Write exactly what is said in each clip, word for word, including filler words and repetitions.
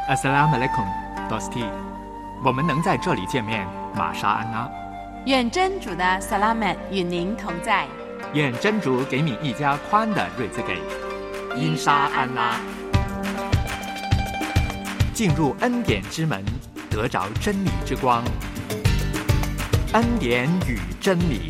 Assalamu alaikum, Dosti。我们能在这里见面，玛莎安拉。 愿真主的萨拉曼与您同在。 愿真主给你一家宽的瑞兹给。因沙安拉。进入恩典之门，得着真理之光。恩典与真理。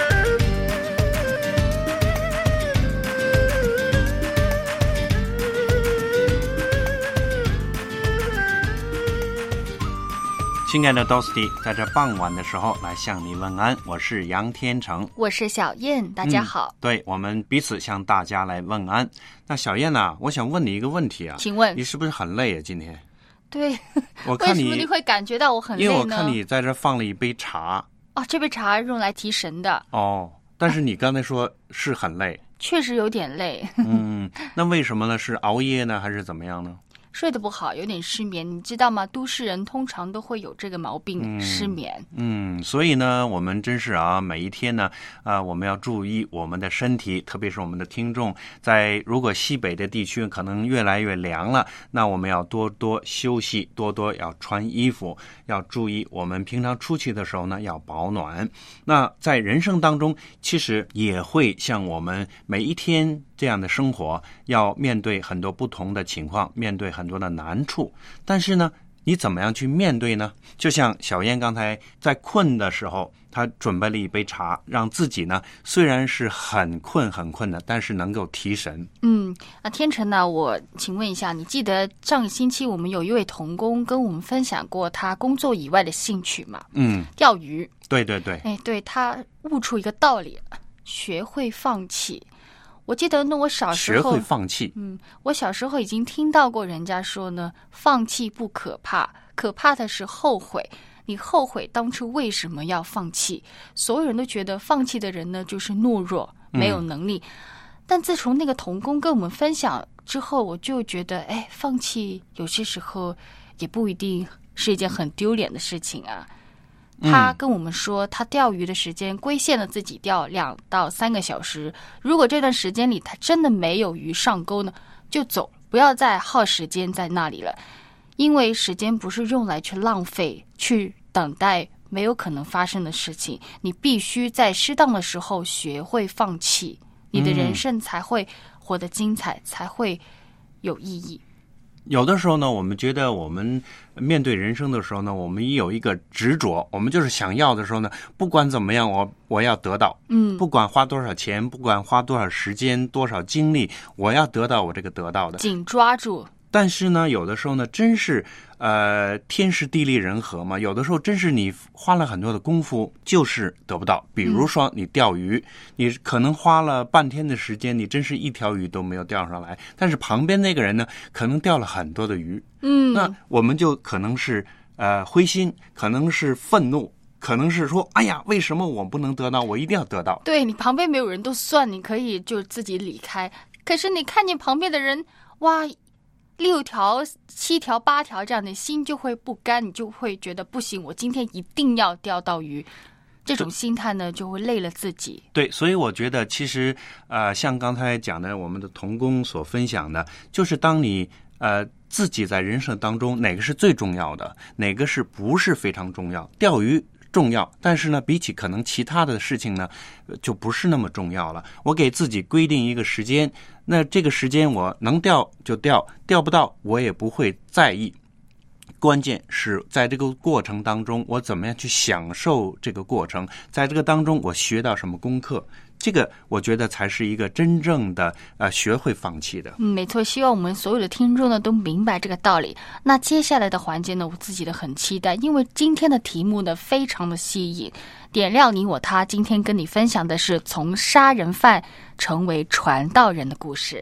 亲爱的 Dosti， 在这傍晚的时候来向你问安，我是杨天成， 我是小燕，大家好。 嗯、对，我们彼此向大家来问安。那小燕啊，我想问你一个问题啊， 请问你是不是很累啊？今天？ 对， 我看你为什么你会感觉到我很累呢？ 因为我看你在这放了一杯茶。 哦，这杯茶用来提神的。 哦，但是你刚才说是很累， 确实有点累。 嗯，那为什么呢？是熬夜呢，还是怎么样呢？ 睡得不好，有点失眠，你知道吗？都市人通常都会有这个毛病，嗯、失眠。 嗯，所以呢，我们真是啊，每一天呢，啊、呃，我们要注意我们的身体，特别是我们的听众，在如果西北的地区可能越来越凉了，那我们要多多休息，多多要穿衣服，要注意我们平常出去的时候呢要保暖。那在人生当中，其实也会像我们每一天这样的生活，要面对很多不同的情况，面对很多的难处，但是呢，你怎么样去面对呢？就像小燕刚才在困的时候，她准备了一杯茶，让自己呢虽然是很困很困的，但是能够提神。 嗯，那天成呢，我请问一下，你记得上个星期我们有一位同工跟我们分享过他工作以外的兴趣吗？ 嗯， 钓鱼。 对对对， 哎，对，他悟出一个道理，学会放弃。我记得呢，我小时候学会放弃。 嗯，我小时候已经听到过人家说呢，放弃不可怕，可怕的是后悔。你后悔当初为什么要放弃？所有人都觉得放弃的人呢，就是懦弱，没有能力。嗯、但自从那个同工跟我们分享之后，我就觉得，哎，放弃有些时候也不一定是一件很丢脸的事情啊。他跟我们说，他钓鱼的时间规限了自己钓两到三个小时。如果这段时间里他真的没有鱼上钩呢，就走，不要再耗时间在那里了。因为时间不是用来去浪费、去等待没有可能发生的事情。你必须在适当的时候学会放弃，你的人生才会活得精彩，才会有意义。 有的时候呢，我们觉得我们面对人生的时候呢，我们也有一个执着，我们就是想要的时候呢，不管怎么样，我我要得到， 嗯， 不管花多少钱，不管花多少时间、多少精力，我要得到我这个得到的， 紧抓住。 但是呢，有的时候呢，真是呃天时地利人和嘛，有的时候真是你花了很多的功夫，就是得不到。比如说你钓鱼，嗯、你可能花了半天的时间，你真是一条鱼都没有钓上来，但是旁边那个人呢，可能钓了很多的鱼。 嗯， 那我们就可能是呃灰心，可能是愤怒。可能是说，哎呀，为什么我不能得到？我一定要得到。 对，你旁边没有人都算，你可以就自己离开。可是你看见旁边的人，哇，六条、七条、八条这样，的心就会不甘，你就会觉得不行，我今天一定要钓到鱼。这种心态呢，就会累了自己。 对，所以我觉得其实呃，像刚才讲的，我们的同工所分享的，就是当你呃自己在人生当中哪个是最重要的，哪个是不是非常重要？钓鱼重要，但是呢，比起可能其他的事情呢，就不是那么重要了。我给自己规定一个时间，那这个时间我能钓就钓，钓不到我也不会在意。关键是在这个过程当中，我怎么样去享受这个过程，在这个当中我学到什么功课，这个我觉得才是一个真正的呃学会放弃的。 嗯，没错，希望我们所有的听众呢都明白这个道理。那接下来的环节呢，我自己的很期待，因为今天的题目呢非常的吸引，点亮你我他。今天跟你分享的是从杀人犯成为传道人的故事。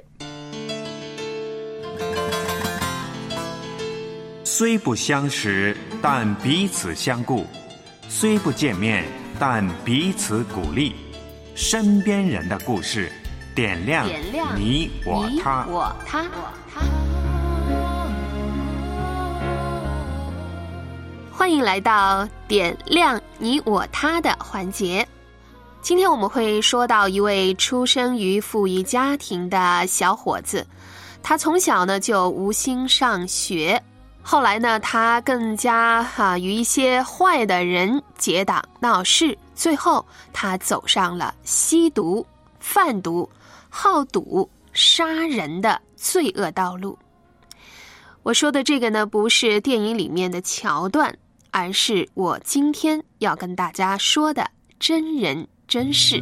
虽不相识，但彼此相顾；虽不见面，但彼此鼓励。身边人的故事，点亮你我他。 我他欢迎来到点亮你我他的环节。今天我们会说到一位出生于富裕家庭的小伙子，他从小呢就无心上学， 后来呢，他更加啊与一些坏的人结党闹事，最后他走上了吸毒、贩毒、好赌、杀人的罪恶道路。我说的这个呢，不是电影里面的桥段，而是我今天要跟大家说的真人真事。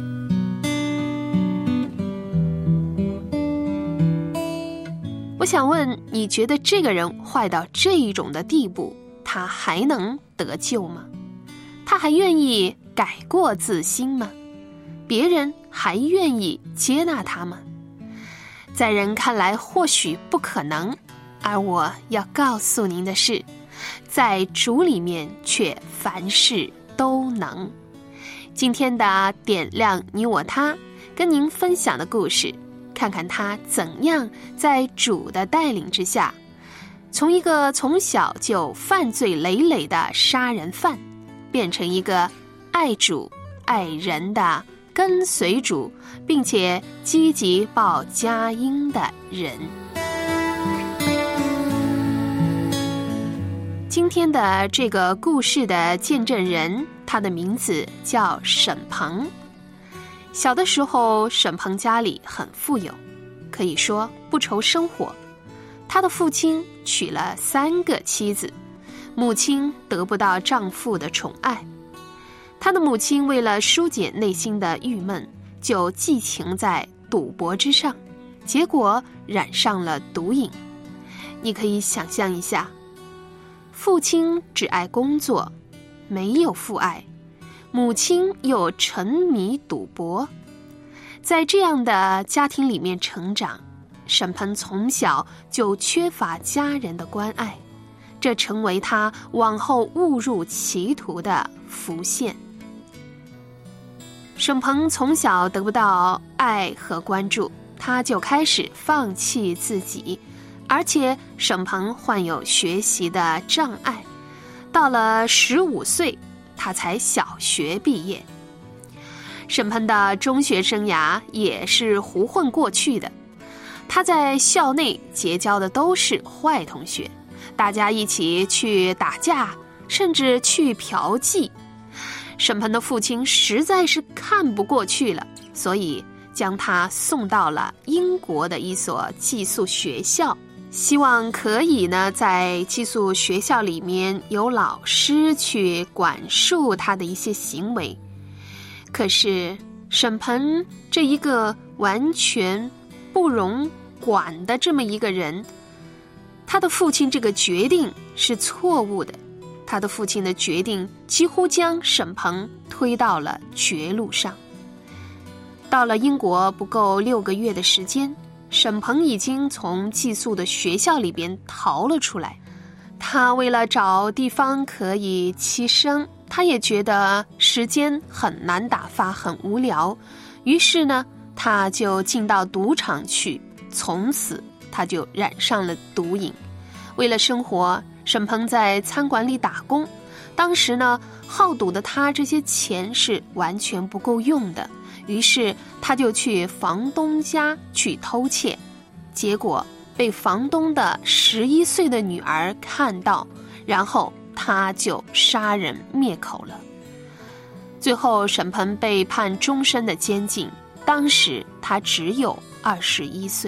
我想问，你觉得这个人坏到这一种的地步，他还能得救吗？他还愿意改过自新吗？别人还愿意接纳他吗？在人看来或许不可能，而我要告诉您的是，在主里面却凡事都能。今天的点亮你我他，跟您分享的故事，看看他怎样在主的带领之下，从一个从小就犯罪累累的杀人犯，变成一个爱主爱人的跟随主，并且积极报佳音的人。今天的这个故事的见证人，他的名字叫沈鹏。小的时候，沈鹏家里很富有，可以说不愁生活。他的父亲娶了三个妻子，母亲得不到丈夫的宠爱。他的母亲为了疏解内心的郁闷，就寄情在赌博之上，结果染上了毒瘾。你可以想象一下，父亲只爱工作，没有父爱，母亲又沉迷赌博。在这样的家庭里面成长，沈鹏从小就缺乏家人的关爱，这成为他往后误入歧途的伏线。沈鹏从小得不到爱和关注，他就开始放弃自己，而且沈鹏患有学习的障碍，到了十五岁，他才小学毕业。沈鹏的中学生涯也是胡混过去的，他在校内结交的都是坏同学，大家一起去打架，甚至去嫖妓。沈鹏的父亲实在是看不过去了，所以将他送到了英国的一所寄宿学校，希望可以呢在寄宿学校里面有老师去管束他的一些行为。可是沈鹏这一个完全不容管的这么一个人，他的父亲这个决定是错误的，他的父亲的决定几乎将沈鹏推到了绝路上。到了英国不够六个月的时间，沈鹏已经从寄宿的学校里边逃了出来。他为了找地方可以栖身，他也觉得时间很难打发，很无聊，于是呢，他就进到赌场去，从此他就染上了毒瘾。为了生活，沈鹏在餐馆里打工，当时呢，好赌的他这些钱是完全不够用的，于是他就去房东家去偷窃，结果被房东的十一岁的女儿看到，然后他就杀人灭口了。最后沈鹏被判终身的监禁，当时他只有二十一岁。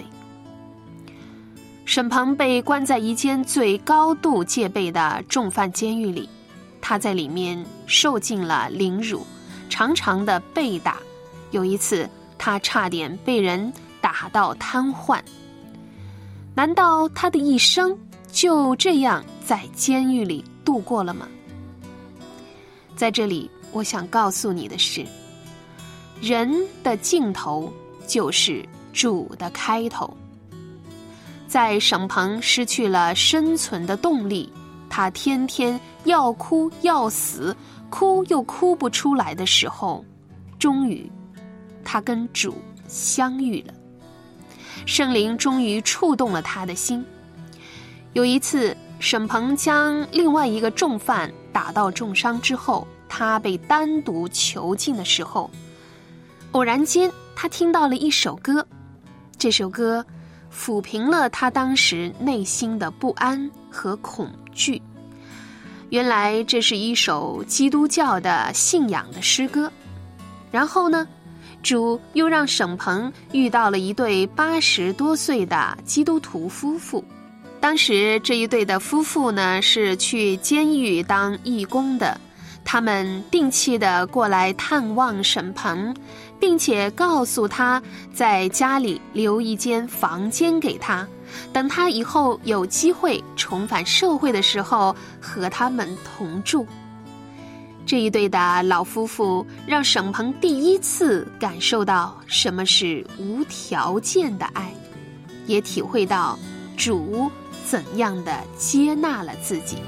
沈鹏被关在一间最高度戒备的重犯监狱里，他在里面受尽了凌辱，常常的被打，有一次他差点被人打到瘫痪。难道他的一生就这样在监狱里度过了吗？在这里我想告诉你的是，人的尽头就是主的开头。在沈鹏失去了生存的动力，他天天要哭要死，哭又哭不出来的时候，终于他跟主相遇了。圣灵终于触动了他的心。有一次，沈鹏将另外一个重犯打到重伤之后，他被单独囚禁的时候，偶然间他听到了一首歌，这首歌抚平了他当时内心的不安和恐惧。原来这是一首基督教的信仰的诗歌。然后呢，主又让沈鹏遇到了一对八十多岁的基督徒夫妇。当时这一对的夫妇呢，是去监狱当义工的，他们定期的过来探望沈鹏，并且告诉他在家里留一间房间给他，等他以后有机会重返社会的时候和他们同住。这一对的老夫妇让沈鹏第一次感受到什么是无条件的爱，也体会到主怎样的接纳了自己。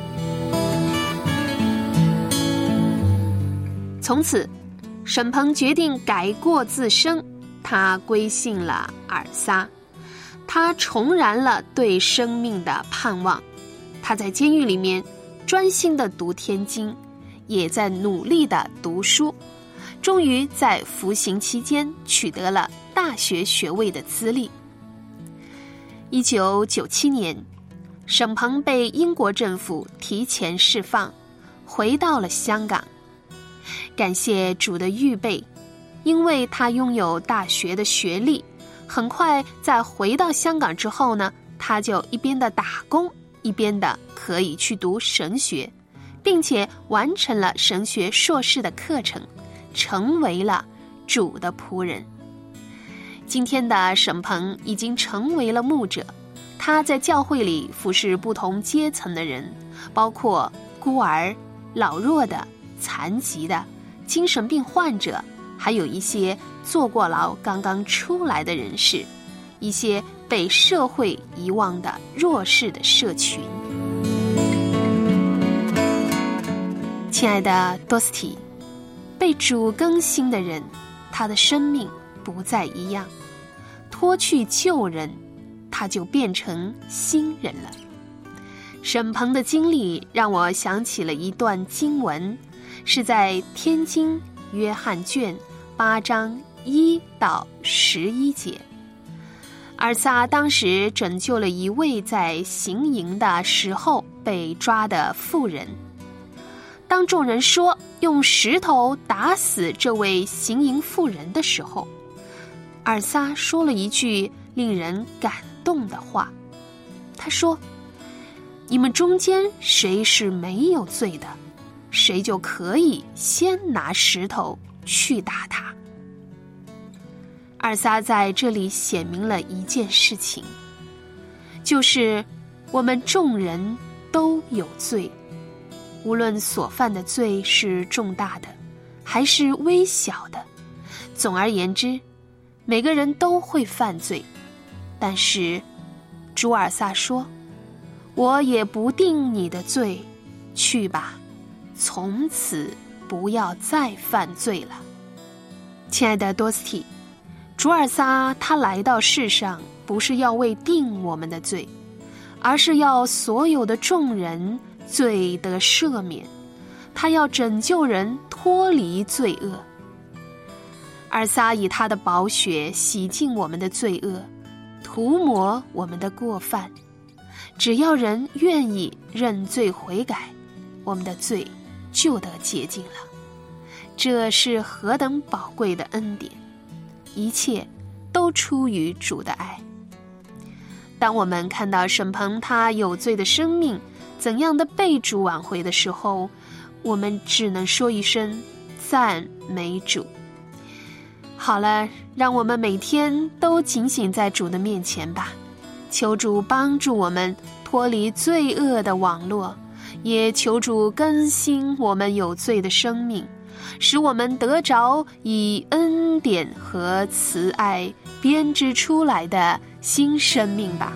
从此沈鹏决定改过自新，他归信了尔撒，他重燃了对生命的盼望。他在监狱里面专心地读天经，也在努力地读书，终于在服刑期间取得了大学学位的资历。一九九七年，沈鹏被英国政府提前释放，回到了香港。感谢主的预备，因为他拥有大学的学历，很快在回到香港之后呢，他就一边的打工，一边的可以去读神学，并且完成了神学硕士的课程，成为了主的仆人。今天的沈鹏已经成为了牧者，他在教会里服侍不同阶层的人，包括孤儿、老弱的、残疾的、精神病患者，还有一些坐过牢刚刚出来的人士，一些被社会遗忘的弱势的社群。亲爱的多斯蒂，被主更新的人，他的生命不再一样，脱去旧人，他就变成新人了。沈鹏的经历让我想起了一段经文，是在天经约翰卷八章一到十一节。尔撒当时拯救了一位在行营的时候被抓的妇人。当众人说用石头打死这位行营妇人的时候，尔撒说了一句令人感动的话。他说：你们中间谁是没有罪的，谁就可以先拿石头去打他。尔撒在这里显明了一件事情，就是我们众人都有罪，无论所犯的罪是重大的还是微小的，总而言之，每个人都会犯罪。但是主尔撒说，我也不定你的罪，去吧，从此不要再犯罪了。亲爱的多斯蒂，主尔撒他来到世上不是要为定我们的罪，而是要所有的众人罪得赦免，他要拯救人脱离罪恶。尔撒以他的宝血洗净我们的罪恶，涂抹我们的过犯，只要人愿意认罪悔改，我们的罪就得洁净了。这是何等宝贵的恩典，一切都出于主的爱。当我们看到沈鹏他有罪的生命怎样的被主挽回的时候，我们只能说一声赞美主。好了，让我们每天都警醒在主的面前吧，求主帮助我们脱离罪恶的网络，也求主更新我们有罪的生命，使我们得着以恩典和慈爱编织出来的新生命吧。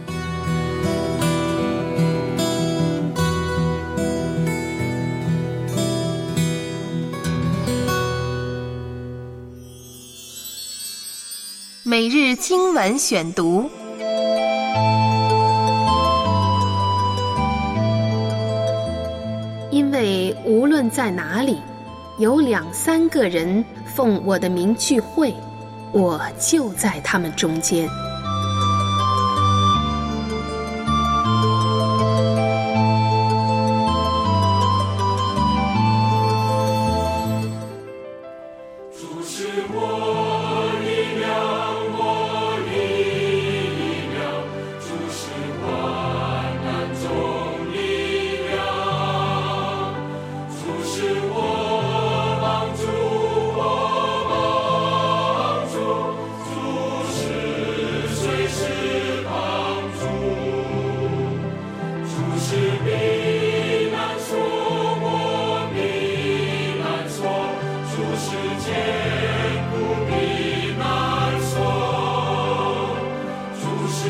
每日经文选读， 因为无论在哪里，有两三个人奉我的名聚会，我就在他们中间。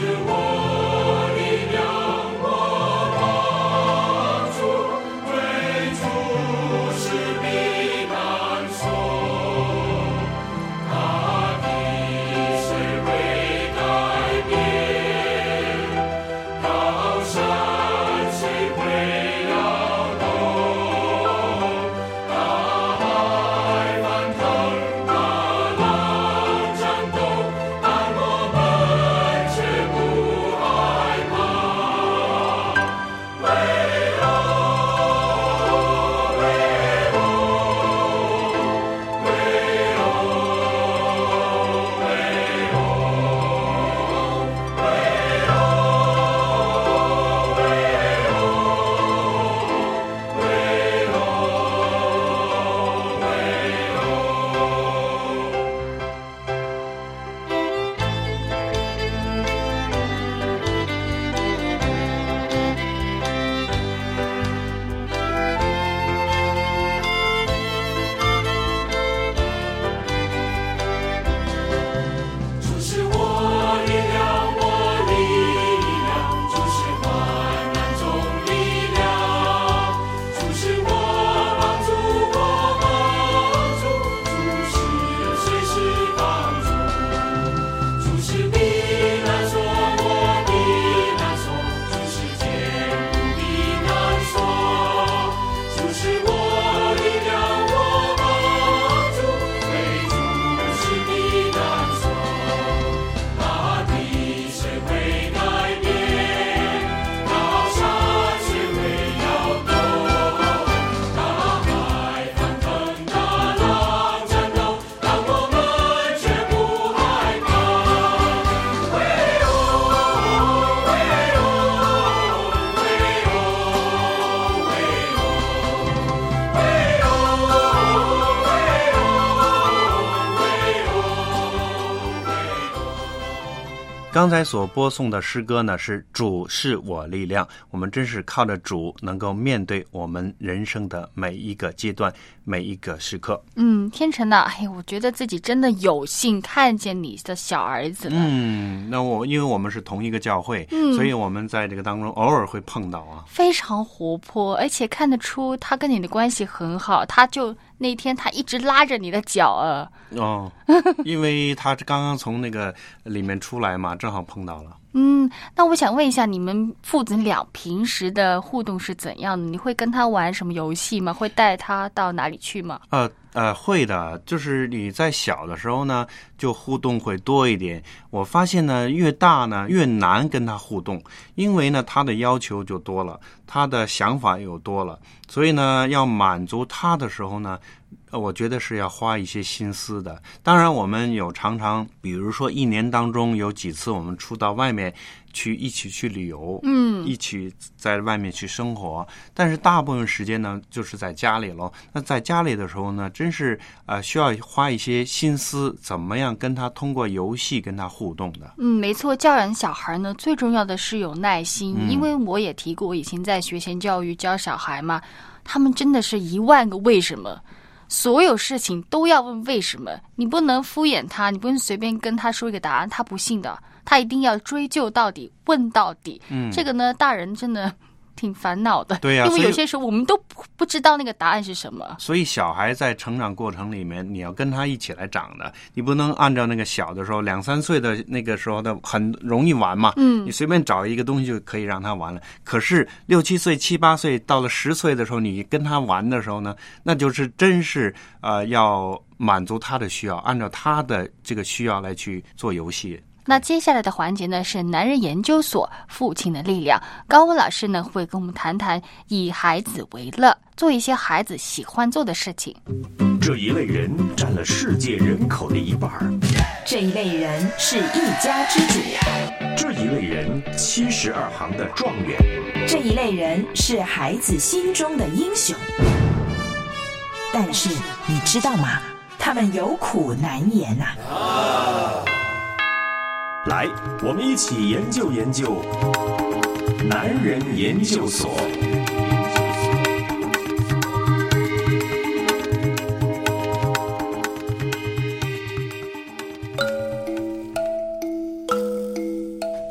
刚才所播送的诗歌呢，是主是我力量。我们真是靠着主能够面对我们人生的每一个阶段，每一个时刻。 嗯，天成啊，哎，我觉得自己真的有幸看见你的小儿子了。 嗯，那我因为我们是同一个教会，嗯，所以我们在这个当中偶尔会碰到啊。 非常活泼，而且看得出他跟你的关系很好。他就那天他一直拉着你的脚啊。 哦，因为他刚刚从那个里面出来嘛，正好碰到了。 嗯，那我想问一下，你们父子俩平时的互动是怎样的？你会跟他玩什么游戏吗？会带他到哪里去吗？ 呃呃，会的。就是你在小的时候呢，就互动会多一点。我发现呢，越大呢越难跟他互动，因为呢他的要求就多了，他的想法又多了，所以呢要满足他的时候呢，我觉得是要花一些心思的。当然我们有常常比如说一年当中有几次我们出到外面去一起去旅游，嗯，一起在外面去生活，但是大部分时间呢就是在家里咯。那在家里的时候呢，真是呃需要花一些心思，怎么样跟他通过游戏跟他互动的。 嗯，没错，教养小孩呢最重要的是有耐心，嗯，因为我也提过，我以前在学前教育教小孩嘛，他们真的是一万个为什么，所有事情都要问为什么，你不能敷衍他，你不能随便跟他说一个答案，他不信的，他一定要追究到底，问到底。嗯，这个呢，大人真的挺烦恼的。 对呀，啊， 因为有些时候我们都不不知道那个答案是什么。 所以小孩在成长过程里面，你要跟他一起来长的，你不能按照那个小的时候，两三岁的那个时候的很容易玩嘛，嗯，你随便找一个东西就可以让他玩了。可是六七岁、七八岁到了十岁的时候，你跟他玩的时候呢，那就是真是呃要满足他的需要，按照他的这个需要来去做游戏。 那接下来的环节呢是男人研究所父亲的力量，高文老师呢会跟我们谈谈以孩子为乐，做一些孩子喜欢做的事情。 这一类人占了世界人口的一半， 这一类人是一家之主， 这一类人七十二行的状元， 这一类人是孩子心中的英雄。但是你知道吗？他们有苦难言呐，啊。 来，我们一起研究研究男人研究所。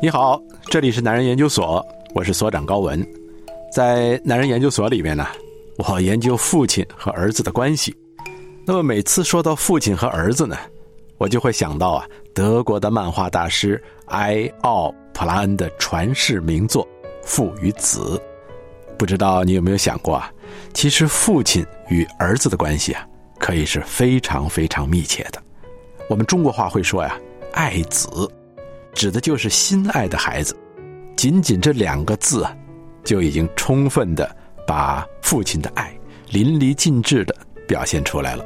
你好，这里是男人研究所，我是所长高文。在男人研究所里面呢，我研究父亲和儿子的关系。那么每次说到父亲和儿子呢，我就会想到啊，德国的漫画大师埃奥·普拉恩的传世名作《父与子》。不知道你有没有想过啊，其实父亲与儿子的关系啊，可以是非常非常密切的。我们中国话会说呀，爱子，指的就是心爱的孩子。仅仅这两个字啊，就已经充分的把父亲的爱淋漓尽致的表现出来了。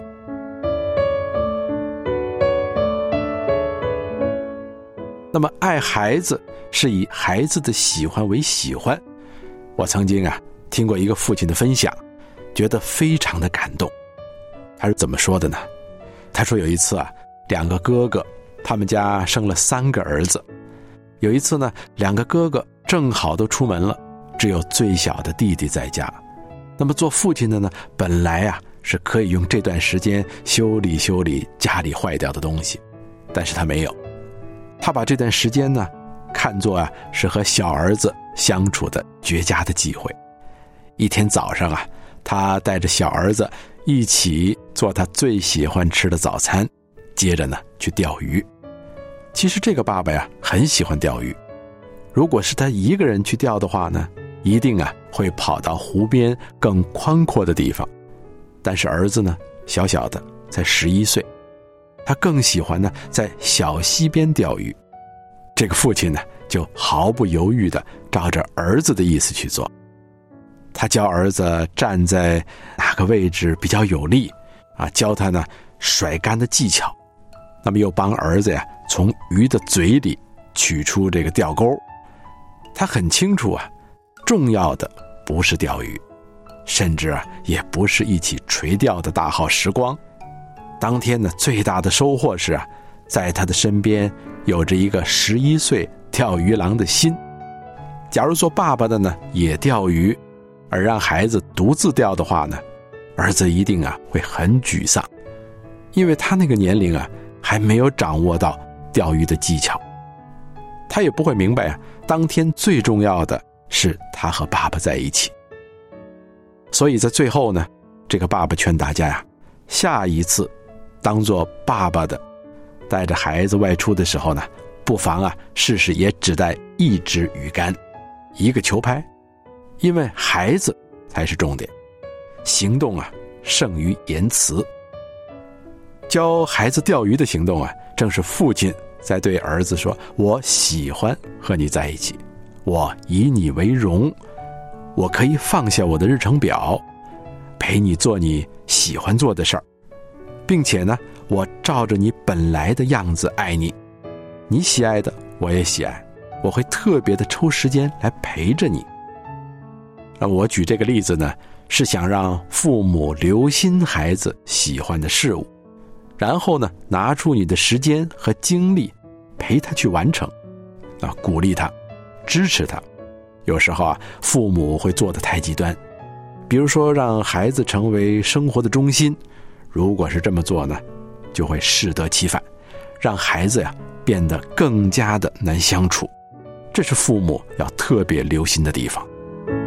那么爱孩子是以孩子的喜欢为喜欢，我曾经啊听过一个父亲的分享，觉得非常的感动。他是怎么说的呢？他说有一次啊，两个哥哥，他们家生了三个儿子。有一次呢，两个哥哥正好都出门了，只有最小的弟弟在家。那么做父亲的呢，本来啊是可以用这段时间修理修理家里坏掉的东西，但是他没有。他把这段时间呢，看作啊是和小儿子相处的绝佳的机会。一天早上啊，他带着小儿子一起做他最喜欢吃的早餐，接着呢去钓鱼。其实这个爸爸呀很喜欢钓鱼，如果是他一个人去钓的话呢，一定啊会跑到湖边更宽阔的地方。但是儿子呢小小的才十一岁，他更喜欢呢在小溪边钓鱼。这个父亲呢就毫不犹豫地照着儿子的意思去做。他教儿子站在哪个位置比较有利啊，教他呢甩竿的技巧。那么又帮儿子呀从鱼的嘴里取出这个钓钩。他很清楚啊，重要的不是钓鱼，甚至啊也不是一起垂钓的大好时光。当天呢最大的收获是啊，在他的身边有着一个十一岁钓鱼郎的心。假如做爸爸的呢也钓鱼，而让孩子独自钓的话呢，儿子一定啊会很沮丧，因为他那个年龄啊还没有掌握到钓鱼的技巧。他也不会明白啊，当天最重要的是他和爸爸在一起。所以在最后呢，这个爸爸劝大家呀，下一次当做爸爸的带着孩子外出的时候呢，不妨啊试试也只带一支鱼竿，一个球拍，因为孩子才是重点，行动啊胜于言辞。教孩子钓鱼的行动啊，正是父亲在对儿子说，我喜欢和你在一起，我以你为荣，我可以放下我的日程表，陪你做你喜欢做的事儿，并且呢我照着你本来的样子爱你，你喜爱的我也喜爱，我会特别的抽时间来陪着你。那我举这个例子呢，是想让父母留心孩子喜欢的事物，然后呢拿出你的时间和精力陪他去完成，啊，鼓励他，支持他。有时候啊，父母会做得太极端，比如说让孩子成为生活的中心，如果是这么做呢，就会适得其反，让孩子呀变得更加的难相处。这是父母要特别留心的地方。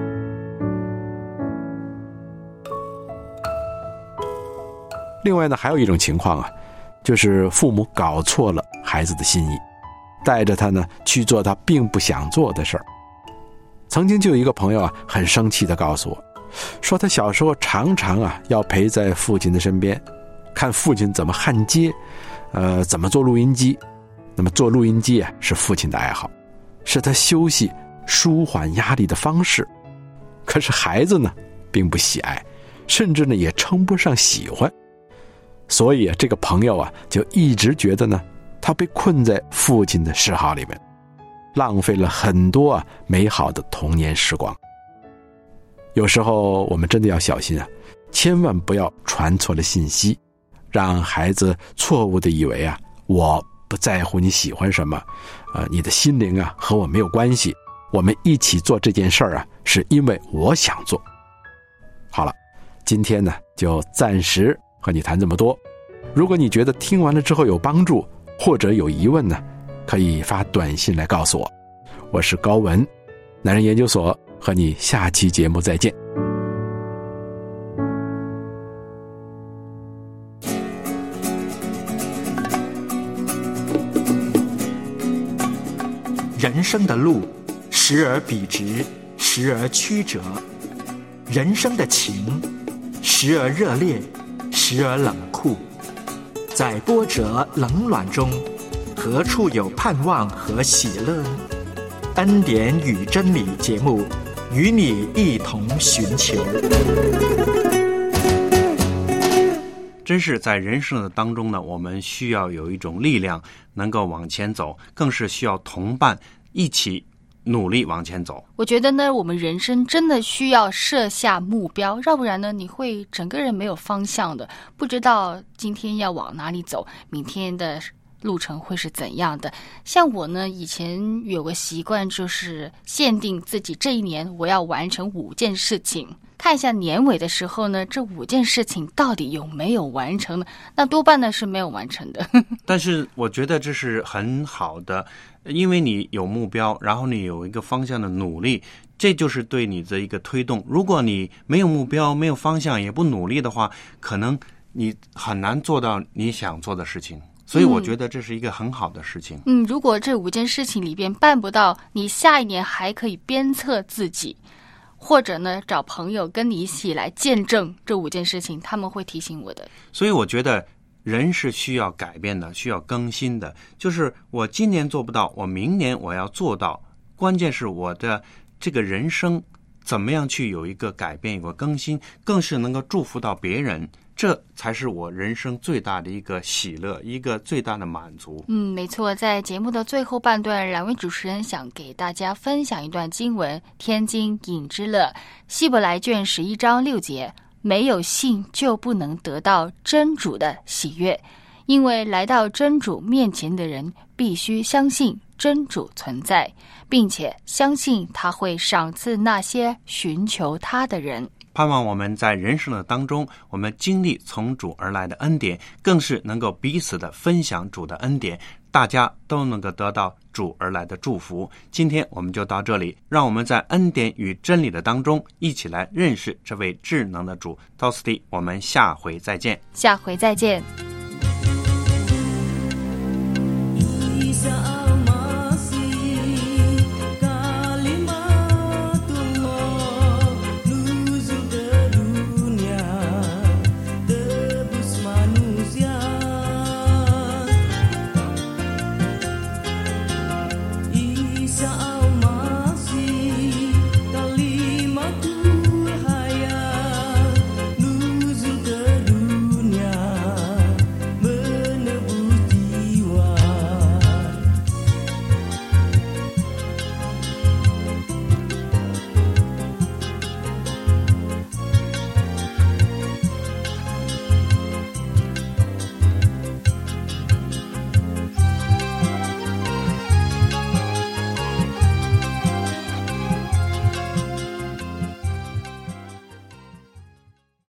另外呢，还有一种情况啊，就是父母搞错了孩子的心意，带着他呢去做他并不想做的事儿。曾经就有一个朋友啊，很生气地告诉我，说他小时候常常啊要陪在父亲的身边，看父亲怎么焊接，呃，怎么做录音机。那么做录音机啊，是父亲的爱好，是他休息、舒缓压力的方式。可是孩子呢，并不喜爱，甚至呢也称不上喜欢。所以啊，这个朋友啊，就一直觉得呢，他被困在父亲的嗜好里面，浪费了很多啊美好的童年时光。有时候我们真的要小心啊，千万不要传错了信息，让孩子错误的以为啊，我不在乎你喜欢什么，呃，你的心灵啊和我没有关系，我们一起做这件事儿啊，是因为我想做。好了，今天呢就暂时和你谈这么多。如果你觉得听完了之后有帮助，或者有疑问呢，可以发短信来告诉我。 我是高文，男人研究所和你下期节目再见。 人生的路，时而笔直，时而曲折；人生的情，时而热烈，时而冷酷。在波折冷暖中，何处有盼望和喜乐呢？恩典与真理节目，与你一同寻求。 真是在人生的当中呢，我们需要有一种力量能够往前走，更是需要同伴一起努力往前走。 我觉得呢，我们人生真的需要设下目标，要不然呢，你会整个人没有方向的，不知道今天要往哪里走，明天的路程会是怎样的。像我呢，以前有个习惯，就是限定自己这一年我要完成五件事情，看一下年尾的时候呢，这五件事情到底有没有完成呢？那多半呢是没有完成的。 但是我觉得这是很好的，因为你有目标，然后你有一个方向的努力，这就是对你的一个推动。如果你没有目标，没有方向，也不努力的话，可能你很难做到你想做的事情。所以我觉得这是一个很好的事情。 嗯，如果这五件事情里边办不到，你下一年还可以鞭策自己，或者呢找朋友跟你一起来见证这五件事情，他们会提醒我的。 所以我觉得人是需要改变的，需要更新的，就是我今年做不到，我明年我要做到，关键是我的这个人生怎么样去有一个改变，有个更新，更是能够祝福到别人，这才是我人生最大的一个喜乐，一个最大的满足。 嗯，没错，在节目的最后半段，两位主持人想给大家分享一段经文，天经引之乐，希伯来卷十一章六节，没有信就不能得到真主的喜悦，因为来到真主面前的人必须相信真主存在，并且相信他会赏赐那些寻求他的人。 盼望我们在人生的当中，我们经历从主而来的恩典，更是能够彼此的分享主的恩典，大家都能够得到主而来的祝福。今天我们就到这里，让我们在恩典與真理的当中一起来认识这位智能的主。到此地，我们下回再见。 下回再见。 一